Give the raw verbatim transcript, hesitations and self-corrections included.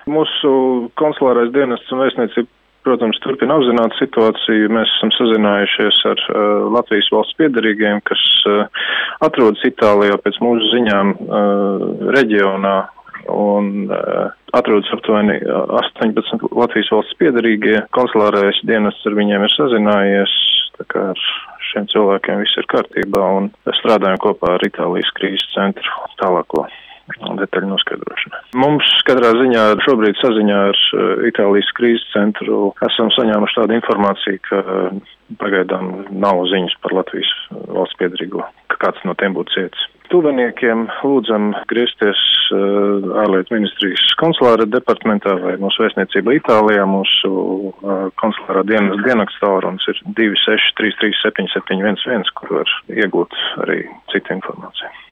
Mūsu konsulārais dienests un vēstniecība, protams, turpina apzināt situāciju. Mēs esam sazinājušies ar uh, Latvijas valsts piederīgiem, kas uh, atrodas Itālijā pēc mūsu ziņām uh, reģionā un uh, atrodas aptuveni astoņpadsmit Latvijas valsts piederīgie. Konsulārais dienests ar viņiem ir sazinājies, tā kā ar šiem cilvēkiem viss ir kārtībā un strādājam kopā ar Itālijas krīzes centru tālāko detaļu noskaidrošanu. Mums katrā ziņā šobrīd saziņā ar Itālijas krīzes centru esam saņēmuši tādu informāciju, ka pagaidām nav ziņas par Latvijas valsts piederīgo, ka kāds no tiem būtu cietis. Tuviniekiem lūdzam griezties uh, ārlietu ministrijas konsulāra departamentā vai mūsu vēstniecība Itālijā. Mūsu uh, konsulārā dienas dienakts tālrunis ir divi seši trīs trīs septiņi septiņi viens viens, kur var iegūt arī citu informāciju.